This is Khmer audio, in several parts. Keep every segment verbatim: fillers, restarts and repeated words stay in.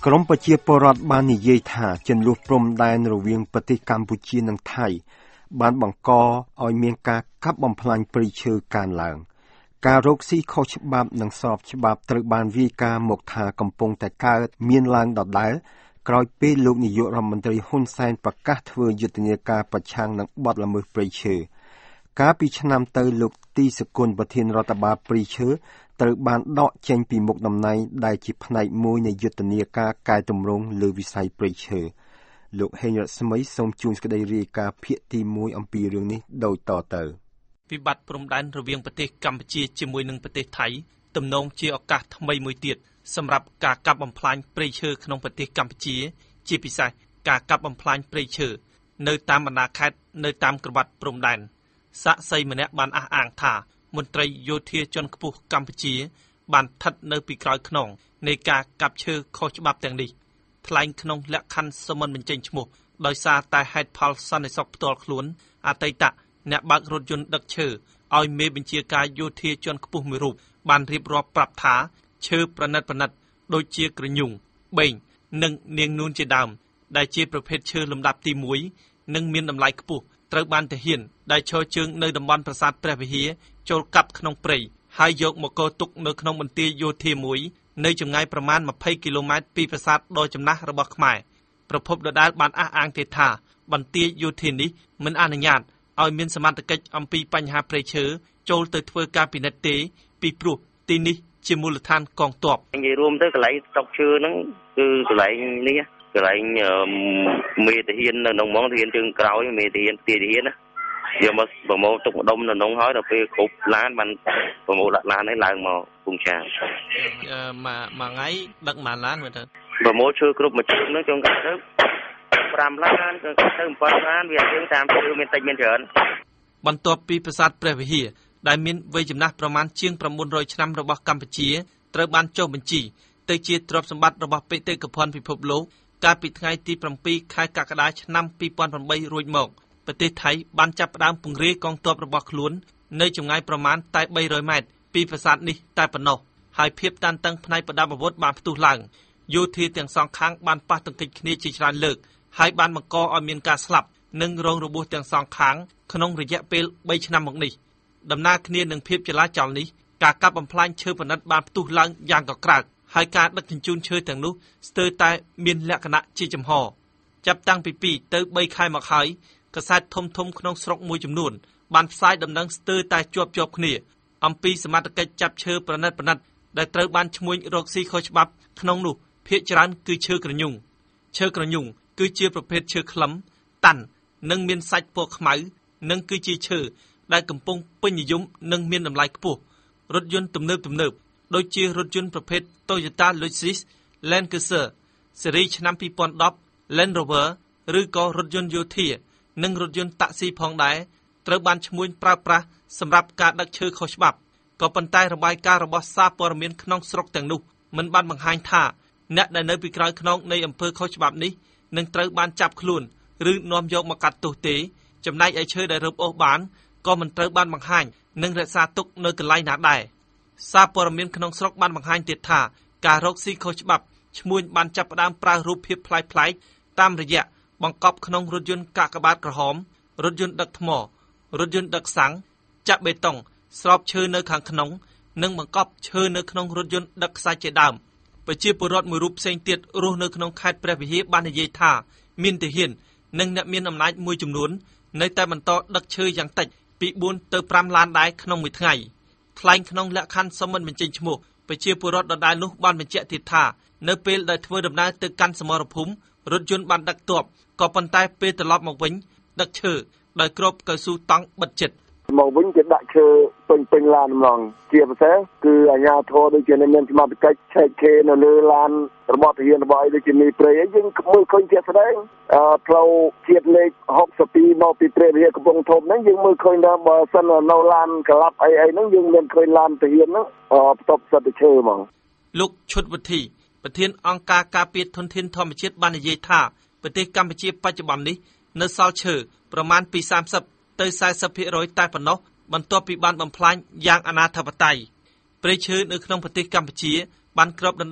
ក្រមប្រជាពលរដ្ឋបាននិយាយថាចន្លោះព្រំដែនរវាងប្រទេសកម្ពុជានិងថៃបានបង្កឲ្យមានការកាប់បំផ្លាញព្រៃឈើកើនឡើងការរកស៊ីខុសច្បាប់និងស្របច្បាប់ត្រូវបានវាយការណ៍មកថាកំពុងតែកើតមានឡើងដដែលក្រោយពេលលោកនាយករដ្ឋមន្ត្រីហ៊ុនសែនប្រកាសធ្វើយុទ្ធនាការប្រឆាំងនឹងបទល្មើសព្រៃឈើកាលពីឆ្នាំទៅលោកទីសកុនប្រធានរដ្ឋបាលព្រៃឈើត្រូវបានដកចេញពីមុខតំណែងដែលជាផ្នែកមួយនៃយុទ្ធនាការកែតម្រង់លើវិស័យព្រៃឈើលោកហេងរស្មីសូមជូនសេចក្តីរាយការណ៍ភាគទីមួយអំពីរឿងនេះដូចតទៅវិបត្តិព្រំដែនរវាងប្រទេសកម្ពុជាជាមួយនឹងប្រទេសថៃទំនងជាឱកាសថ្មីមួយទៀតសម្រាប់ការកាប់បំផ្លាញព្រៃឈើក្នុងប្រទេសកម្ពុជាជាពិសេសការកាប់បំផ្លាញព្រៃឈើនៅតាមបណ្ដាខេត្តនៅតាមក្រវ៉ាត់ព្រំដែនសាក្សីម្នាក់បានអះអាងថាមន្ត្រីយោធាជាន់ខ្ពស់កម្ពុជាបានស្ថិតនៅពីក្រោយខ្នងនៃការកាប់ឈើខុសច្បាប់ទាំងនេះថ្លែងក្នុងលក្ខខណ្ឌសមមិនបញ្ចេញឈ្មោះដោយសារតែហេតុផលសន្តិសុខផ្ទាល់ខ្លួនអតីតអ្នកបើករថយន្តដឹកឈើឲ្យមេបញ្ជាការយោធាជាន់ខ្ពស់មួយរូបបានរៀបរាប់ប្រាប់ថាឈើប្រណិតប្រណិតដូចជាក្រញូងបេងនិងនាងនួនជាដើមដែលជាប្រភេទឈើលំដាប់ទីមួយនិងមានតម្លៃខ្ពស់ត្រូវបានទាហានដែលឈរជើងនៅតំបន់ប្រាសាទព្រះវិហារចូលកាប់ក្នុងព្រៃហើយយកមកកោទុកនៅក្នុងមន្ទីរយោធាមួយនៅចម្ងាយប្រមាណម្ភៃគីឡូម៉ែត្រពីប្រាសាទដ៏ចំណាស់របស់ខ្មែរប្រភពដដែលបានអះអាងទៀតថាបន្ទាយយោធានេះមិនអនុញ្ញាតឲ្យមានសមត្ថកិច្ចអំពីបញ្ហាព្រៃឈើចូលទៅធ្វើការពិនិត្យទេពីព្រោះទីនេះជាមូលដ្ឋានកងទ័ពនិយាយរួមទៅកន្លែងស្តុកឈើហ្នឹងគឺកន្លែងនេះកន្លែងមេទាហាននៅក្នុងហ្មងទាហានជើងក្រោយមេទាហានទាហានណាយកមកប្រមូលទុកម្ដុំនៅក្នុងហើយដល់ពេលគ្រប់ឡានបានប្រមូលដាក់ឡាននេះឡើងមកពុំចាអឺមួយមួយថ្ងៃដឹកមួយឡានមើលទៅប្រមូលឈើគ្រប់មួយជើងហ្នឹងចុងកាត់ទៅប្រាំឡានចុងកាត់ទៅbảyឡានវាជើងតាមឈើមានតិចមានច្រើនបន្ទាប់ពីប្រាសាទព្រះវិហារដែលមានវ័យចំណាស់ប្រមាណជាង៩រយឆ្នាំរបស់កម្ពុជាត្រូវបានចុះបញ្ជីទៅជាទ្រព្យសម្បត្តិរបស់បេតិកភណ្ឌពិភពលោកកាលពីថ្ងៃទី៧ខែកក្កដាឆ្នាំ២០០៨រួចមកប្រទេសថៃបានចាប់ផ្ដើមពង្រាយកងទ័ពរបស់ខ្លួននៅចម្ងាយប្រមាណតែបីរយម៉ែត្រពីប្រាសាទនេះតែប៉ុណ្ណោះហើយភាពតានតឹងផ្នែកប្រដាប់អាវុធបានផ្ទុះឡើងយោធាទាំងសងខាងបានប៉ះទង្គិចគ្នាជាច្រើនលើកហើយបានបង្កឲ្យមានការស្លាប់និងរងរបួសទាំងសងខាងក្នុងរយៈពេលបីឆ្នាំមកនេះដំណើរគ្នានឹងភាពចលាចលនេះការកាប់បំផ្លាញឈើប្រណិតបានផ្ទុះឡើងយ៉ាងកក្រើកហើយការដឹកជញ្ជូនឈើទាំងនោះស្ទើរតែមានលក្ខណៈជាចំហចាប់តាំងពីពីរទៅបីខែមកហើយកាសែតធំធំក្នុងស្រុកមួយចំនួនបានផ្សាយដំណឹងស្ទើរតែជាប់ជាប់គ្នាអំពីសមត្ថកិច្ចចាប់ឈើប្រណិតប្រណិតដែលត្រូវបានឈ្មួញរកស៊ីខុសច្បាប់ក្នុងនោះភាគច្រើនគឺឈើក្រញូងឈើក្រញូងគឺជាប្រភេទឈើខ្លឹមតាន់និងមានសាច់ពណ៌ខ្មៅនិងគឺជាឈើដែលកំពុងពេញនិយមនិងមានតម្លៃខ្ពស់រថយន្តទំនើបទំនើបដូចជារថយន្តប្រភេទ Toyota Lexus Land Cruiser ស៊េរីឆ្នាំពីរពាន់ដប់ Land Rover ឬក៏រថយន្តយោធានិងរថយន្តតាក់ស៊ីផងដែរត្រូវបានឈ្មួញប្រើប្រាស់សម្រាប់ការដឹកឈើខុសច្បាប់ក៏ប៉ុន្តែរបាយការណ៍របស់សារព័ត៌មានក្នុងស្រុកទាំងនោះមិនបានបង្ហាញថាអ្នកដែលនៅពីក្រោយខ្នងនៃអំពើខុសច្បាប់នេះនឹងត្រូវបានចាប់ខ្លួនឬនាំយកមកកាត់ទោសទេចំណែកឯឈើដែលរឹបអូសបានក៏មិនត្រូវបានបង្ហាញនិងរក្សាទុកនៅកន្លែងណាដែរសារព័ត៌មានក្នុងស្រុកបានបង្ហាញទៀតថាការរកស៊ីខុសច្បាប់ឈ្មួញបានចាប់ផ្ដើមប្រើរូបភាពប្លែកៗតាមរយៈបង្កប់ក្នុងរថយន្តកាកបាទក្រហមរថយន្តដឹកថ្មរថយន្តដឹកសាំងចាក់បេតុងស្រោបឈើនៅខាងក្នុងនិងបង្កប់ឈើនៅក្នុងរថយន្តដឹកខ្សាច់ជាដើមប្រជាពលរដ្ឋមួយរូបផ្សេងទៀតរស់នៅក្នុងខេត្តព្រះវិហារបាននិយាយថាមានទាហាននិងអ្នកមានអំណាចមួយចំនួននៅតែបន្តដឹកឈើយ៉ាងតិចពីបួនទៅប្រាំឡានដែរក្នុងមួយថ្ងៃថ្លែងក្នុងលក្ខខណ្ឌសមមិនបញ្ចេញឈ្មោះប្រជាពលរដ្ឋដដែលនោះបានបញ្ជាក់ទៀតថានៅពេលដែលធ្វើដំណើរទៅកាន់សមរភូមិរថយន្តបានដឹកទ័ពក៏ប៉ុន្តែពេលត្រឡប់មកវិញដឹកឈើដោយគ្របកៅស៊ូតង់បិទជិតមកវិញគេដាក់ឈើពេញពេញឡានហ្មងជាពិសេសគឺអាជ្ញាធរដូចជាមានសមត្ថកិច្ចឆែកខេនៅលើឡានរបស់ទាហានរបស់អីដូចជាមីព្រៃអីយើងមើលឃើញជាក់ស្ដែងអឺផ្លូវជាតិលេខហុកសិបពីរមកពីព្រះវិហារកំពង់ធំហ្នឹងយើងមើលឃើញថាបើសិននៅឡានកលាប់អីអីហ្នឹងយើងមានឃើញឡានទាហានហ្នឹងអឺផ្ទប់សិតឈើហ្មងលោកឈុតវុធីប្រធានអង្គការការពារធនធានធម្មជាតិបាននិយាយថាប្រទេសកម្ពុជាបច្ចុប្បន្ននេះនៅសល់ឈើប្រមាណពីសាមសិបទៅសែសិបភាគរយតែប៉ុណ្ណោះបន្ទាប់ពីបានបំផ្លាញយ៉ាងអនាធិបតេយ្យព្រៃឈើនៅក្នុងប្រទេសកម្ពុជាបានគ្របដណ្ដប់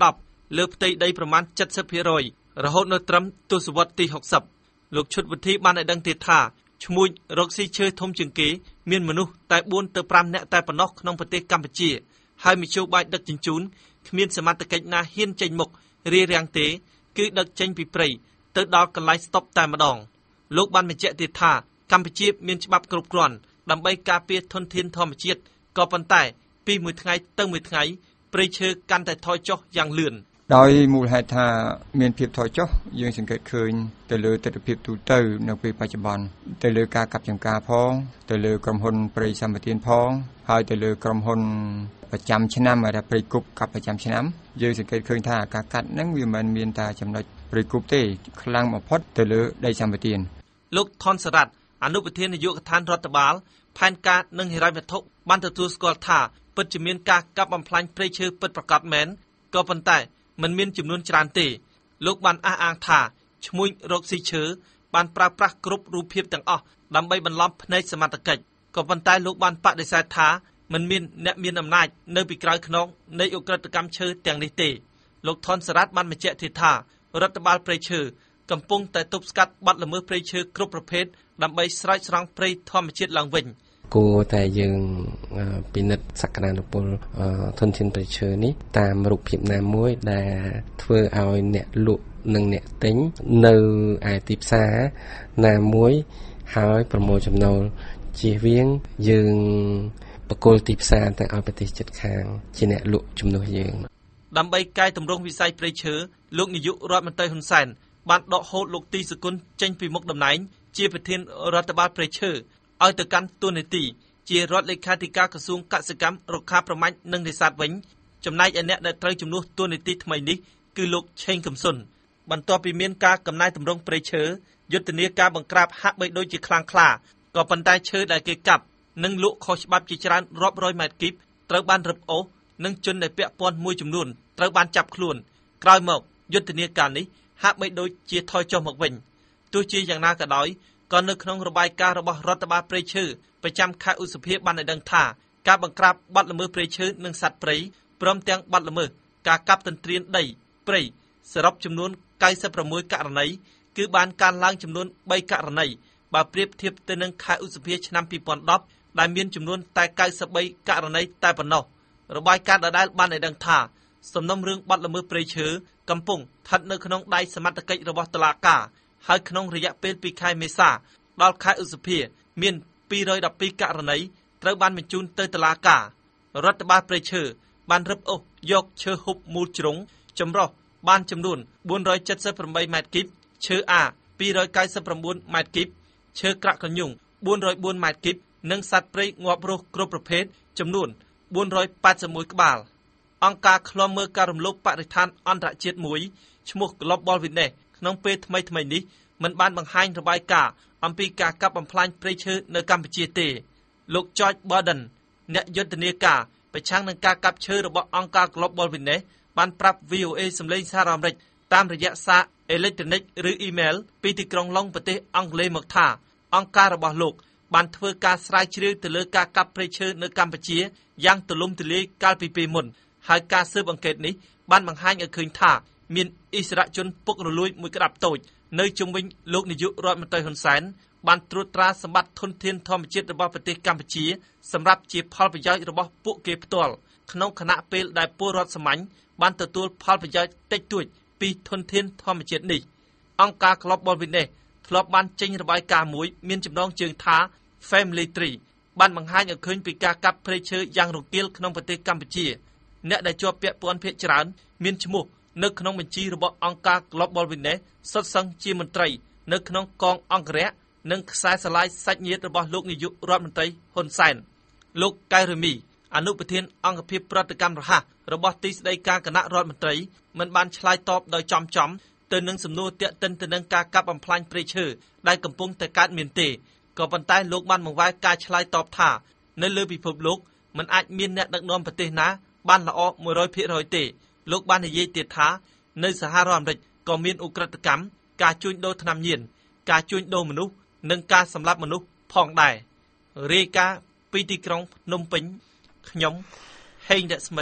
លើផ្ទៃដីប្រមាណ เจ็ดสิบเปอร์เซ็นต์ រហូតនៅត្រឹមទសវត្សរ៍ទី หกสิบ លោកឈុតវិធីបានឲ្យដឹងទៀតថាឈ្មួញរកស៊ីឈើធំជាងគេមានមនុស្សតែ bốn ទៅ five នាក់តែប៉ុណ្ណោះក្នុងប្រទេសកម្ពុជាហើយមធ្យោបាយដឹកជញ្ជូនគ្មានសមត្ថកិច្ចណាហ៊ានចេញមុខរារាំងទេគឺដឹកចេញពីព្រៃទៅដល់កន្លែងស្តុបតែម្ដងលោកបានបញ្ជាក់ទៀតថាកម្ពុជាមានច្បាប់គ្រប់គ្រាន់ដើម្បីការពារធនធានធម្មជាតិក៏ប៉ុន្តែពីមួយថ្ងៃទៅមួយថ្ងៃព្រៃឈើកាន់តែថយចុះយ៉ាងលឿនដោយមូលហេតុថាមានភាពថយចុះយើងសង្កេតឃើញទៅលើទស្សនវិជ្ជាទូទៅនៅពេលបច្ចុប្បន្នទៅលើការកាប់ចម្ការផងទៅលើក្រុមហ៊ុនព្រៃសម្បត្តិផងហើយទៅលើក្រុមហ៊ុនប្រចាំឆ្នាំដែលព្រៃគុកកាប់ប្រចាំឆ្នាំយើងសង្កេតឃើញថាការកាត់ហ្នឹងវាមិនមានតែចំណុចព្រៃគុកទេខ្លាំងបំផុតទៅលើដីសម្បត្តិលោកថនសរ៉ាត់អនុប្រធាននាយកដ្ឋានរដ្ឋបាលផែនការនិងហិរញ្ញវត្ថុបានទទួលស្គាល់ថាពិតជាមានការកាប់បំផ្លាញព្រៃឈើពិតប្រាកដមែនក៏ប៉ុន្តែមិនមានចំនួនច្រើនទេលោកបានអះអាងថាឈ្មួញរកស៊ីឈើបានប្រើប្រាស់គ្រប់រូបភាពទាំងអស់ដើម្បីបន្លំភ្នែកសមត្ថកិច្ចក៏ប៉ុន្តែលោកបានបដិសេធថាមិនមានអ្នកមានអំណាចនៅពីក្រោយខ្នងនៃឧក្រិដ្ឋកម្មឈើទាំងនេះទេលោកថនសរ៉ាត់បានបញ្ជាក់ទៀតថារដ្ឋបាលព្រៃឈើកំពុងតែទប់ស្កាត់បទល្មើសព្រៃឈើគ្រប់ប្រភេទដើម្បីស្រោចស្រង់ព្រៃធម្មជាតិឡើងវិញគួរតែយើងពិនិត្យសក្តានុពលធនធានព្រៃឈើនេះតាមរូបភាពណាមួយដែលធ្វើឲ្យអ្នកលក់និងអ្នកទិញនៅឯទីផ្សារណាមួយហើយប្រមូលចំណូលជៀសវាងយើងបកគលទីផ្សារទៅឲ្យប្រទេសជិតខាងជាអ្នកលក់ជំនួសយើងដើម្បីកែតម្រង់វិស័យព្រៃឈើលោកនាយករដ្ឋមន្ត្រីហ៊ុនសែនបានដកហូតលោកទីសគុណចេញពីមុខតំណែងជាប្រធានរដ្ឋបាលព្រៃឈើឲ្យទៅកាន់តួនាទីជារដ្ឋលេខាធិការក្រសួងកសិកម្មរុក្ខាប្រមាញ់និងនេសាទវិញចំណែកឯអ្នកដែលត្រូវជំនួសតួនាទីថ្មីនេះគឺលោកឆេងកំសុនបន្ទាប់ពីមានការកំណែតម្រង់ព្រៃឈើយុទ្ធនាការបង្ក្រាបហាក់បីដូចជាខ្លាំងក្លាក៏ប៉ុន្តែឈើដែលគេកាប់និងលក់ខុសច្បាប់ជាច្រើនរាប់រយម៉ែត្រគីបត្រូវបានរឹបអូសនិងជនដែលពាក់ព័ន្ធមួយចំនួនត្រូវបានចាប់ខ្លួនក្រោយមកយុទ្ធនាការនេះហាក់បីដូចជាថយចុះមកវិញទោះជាយ៉ាងណាក៏ដោយក៏នៅក្នុងរបាយការណ៍របស់រដ្ឋបាលព្រៃឈើប្រចាំខែឧសភាបានឲ្យដឹងថាការបង្ក្រាបបទល្មើសព្រៃឈើនិងសត្វព្រៃព្រមទាំងបទល្មើសការកាប់ទន្ទ្រានដីព្រៃសរុបចំនួន九十六ករណីគឺបានកើនឡើងចំនួនបីករណីបើប្រៀបធៀបទៅនឹងខែឧសភាឆ្នាំពីរពាន់ដប់ដែលមានចំនួនតែ九十三ករណីតែប៉ុណ្ណោះរបាយការណ៍ដដែលបានឲ្យដឹងថាសំណុំរឿងបទល្មើសព្រៃឈើកំពុងស្ថិតនៅក្នុងដៃសមត្ថកិច្ចរបស់តុលាការហើយក្នុងរយៈពេលពីខែមេសាដល់ខែឧសភាមានពីររយដប់ពីរករណីត្រូវបានបញ្ជូនទៅតុលាការរដ្ឋបាលព្រៃឈើបានរឹបអូសយកឈើហូបមូលជ្រុងចម្រុះបានចំនួនbốn trăm七十八ម៉ែត្រគីបឈើអាtwo hundred ninety-nineម៉ែត្រគីបឈើក្រាក់កញ្ញុងfour hundred fourម៉ែត្រគីបនិងសត្វព្រៃងាប់រស់គ្រប់ប្រភេទចំនួនfour hundred eighty-oneក្បាលអង្គការឃ្លាំមើលការរំលោភបរិស្ថានអន្តរជាតិមួយឈ្មោះ Global Witness ក្នុងពេលថ្មីថ្មីនេះមិនបានបង្ហាញរបាយការណ៍អំពីការកាប់បំផ្លាញព្រៃឈើនៅកម្ពុជាទេលោក George Borden អ្នកយុទ្ធនាការប្រឆាំងនឹងការកាប់ឈើរបស់អង្គការ Global Witness បានប្រាប់ V O A សម្លេងសហរដ្ឋអាមេរិកតាមរយៈសារអេឡិចត្រូនិកឬអ៊ីមែលពីទីក្រុងឡុងប្រទេសអង់គ្លេសមកថាអង្គការរបស់លោកបានធ្វើការស្រាវជ្រាវទៅលើការកាប់ព្រៃឈើនៅកម្ពុជាយ៉ាងទូលំទូលាយកាលពីពេលមុនហើយការស៊ើបអង្កេតនេះបានបង្ហាញឲ្យឃើញថាមានអិសរាជជនពុករលួយមួយក្តាប់តូចនៅជុំវិញលោកនាយករដ្ឋមន្ត្រីហ៊ុនសែនបានត្រួតត្រាសម្បត្តិធនធានធម្មជាតិរបស់ប្រទេសកម្ពុជាសម្រាប់ជាផលប្រយោជន៍របស់ពួកគេផ្ទាល់ក្នុងខណៈពេលដែលពលរដ្ឋសាមញ្ញបានទទួលផលប្រយោជន៍តិចតួចពីធនធានធម្មជាតិនេះអង្គការ Global Witness ធ្លាប់បានចេញរបាយការណ៍មួយមានចំណងជើងថា Family Tree បានបង្ហាញឲ្យឃើញពីការកាប់ព្រៃឈើយ៉ាងរង្គាលក្នុងប្រទេសកម្ពុជាអ្នកដែលជាប់ពាក់ព័ន្ធភាគច្រើនមានឈ្មោះនៅក្នុងបញ្ជីរបស់អង្គការ Global Witness សុទ្ធសឹងជាមន្ត្រីនៅក្នុងកងអង្គរៈនិងខ្សែស្រឡាយសាច់ញាតិរបស់លោកនាយករដ្ឋមន្ត្រីហ៊ុនសែនលោកកែរមីអនុប្រធានអង្គភិបប្រតិកម្មរហ័សរបស់ទីស្តីការគណៈរដ្ឋមន្ត្រីមិនបានឆ្លើយតបដោយចំចំទៅនឹងសំណួរទាក់ទិនទៅនឹងការកាប់បំផ្លាញព្រៃឈើដែលកំពុងតែកើតមានទេក៏ប៉ុន្តែលោកបានបង្វែរការឆ្លើយតបថានៅលើពិភពលោកមិនអាចមានអ្នកដឹកនាំប្រទេសណាបានល្អone hundred percentទេលោកបាននិយាយទៀតថានៅសហរដ្ឋអាមេរិកក៏មានឧក្រិដ្ឋកម្មការជួញដូរថ្នាំញៀនការជួញដូរមនុស្សនិងការសម្លាប់មនុស្សផងដែររាយការណ៍ពីទីក្រុងភ្នំពេញខ្ញុំហេងរស្មី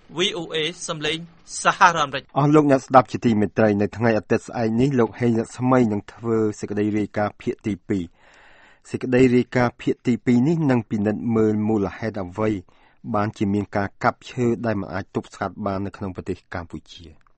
วี โอ เอ សំឡេងសហរដ្ឋអាមេរិកអស់លោកអ្នកស្ដាប់ជាទីមេត្រីនៅថ្ងៃអាទិត្យស្អែកនេះលោកហេងស្មីនឹងធ្វើសេចក្តីរាយការណ៍ភាគទីពីរសេចក្តីរាយការណ៍ភាគទីពីរនេះនឹងពិនិត្យមើលមូលហេតុអ្វីបានជាមានការកាប់ឈើដែលមិនអាចទប់ស្កាត់បាននៅក្នុងប្រទេសកម្ពុជា